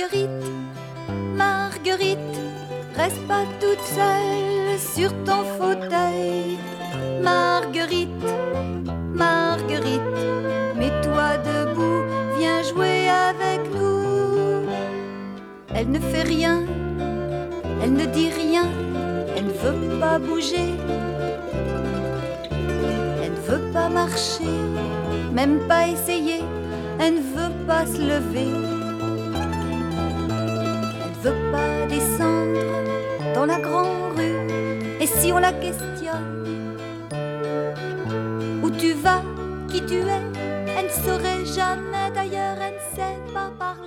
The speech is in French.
Marguerite, Marguerite, reste pas toute seule sur ton fauteuil. Marguerite, Marguerite, mets-toi debout, viens jouer avec nous. Elle ne fait rien, elle ne dit rien, elle ne veut pas bouger. Elle ne veut pas marcher, même pas essayer, elle ne veut pas se lever. Elle ne veut pas descendre dans la grande rue. Et si on la questionne, où tu vas, qui tu es, elle ne saurait jamais, d'ailleurs elle ne sait pas parler.